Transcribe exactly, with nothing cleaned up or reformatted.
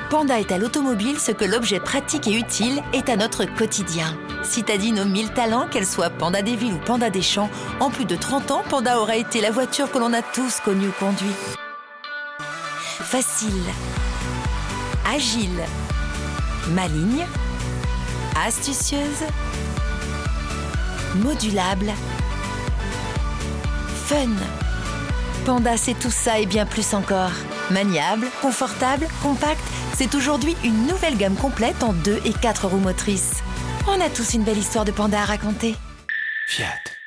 Panda est à l'automobile ce que l'objet pratique et utile est à notre quotidien. Citadine aux mille talents, qu'elle soit Panda des villes ou Panda des champs, en plus de trente ans, Panda aura été la voiture que l'on a tous connue ou conduit. Facile, agile, maligne, astucieuse, modulable, fun. Panda, c'est tout ça et bien plus encore. Maniable, confortable, compact, c'est aujourd'hui une nouvelle gamme complète en deux et quatre roues motrices. On a tous une belle histoire de Panda à raconter. Fiat.